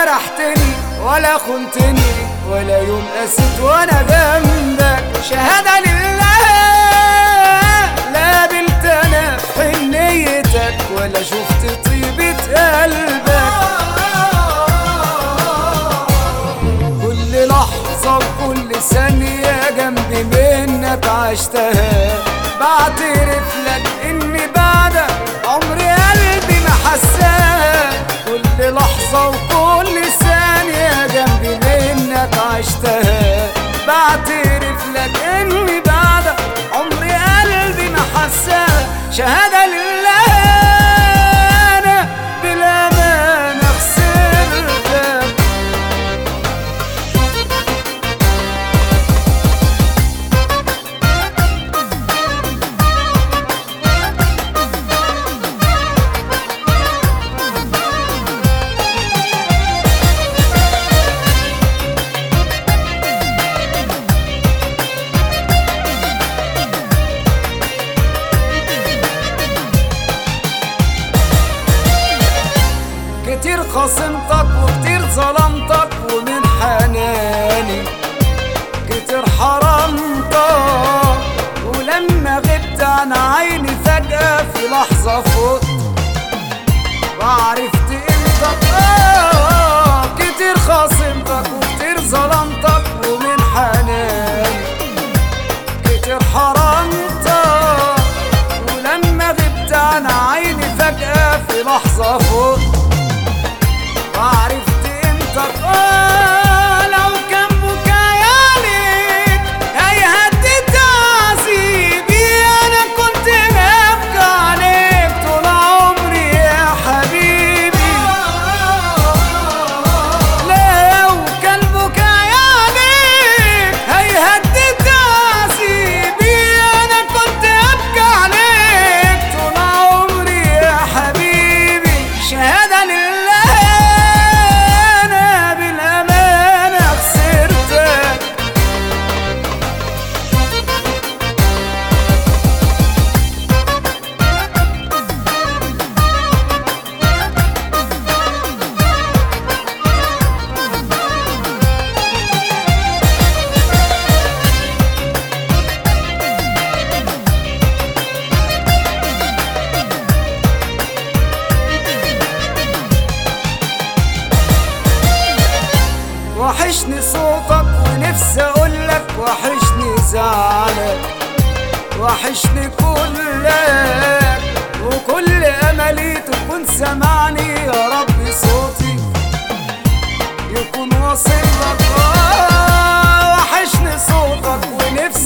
جرحتني ولا خنتني ولا يوم قست وانا جنبك. شهادة لله لا قابلت انا حنيتك ولا شفت طيبة قلبك. كل لحظة وكل ثانية جنبي منك عشتها، بعترف لك اني بعدك عمري قلبي ما حساها. كل لحظة وكل ثانية جنبي منك عشتها، بعترف لك اني بعدك عمري قلبي ما حساها. شهادة لله انا بالامانة خسرتك. كتير خصمتك وكتير ظلمتك ومن حناني كتير حرمتك، ولما غبت عن عيني فجأة في لحظة فوت وعرفت قيمتك. كتير خصمتك وكتير ظلمتك ومن حناني كتير حرمتك، ولما غبت عن عيني فجأة في لحظة فوت وعرفت قيمتك. لو كان بكايا عليك هيهدي تعذيبي، انا كنت ببكي عليك طول عمري يا حبيبي. لو كان بكايا عليك هيهدي تعذيبي، انا كنت ببكي عليك طول عمري يا حبيبي. شهادة لله وحشني صوتك ونفسي اقولك وحشني زعلك، وحشني كلك وكل املي تكون سمعني يا رب صوتي يكون واصل لك. وحشني صوتك ونفسي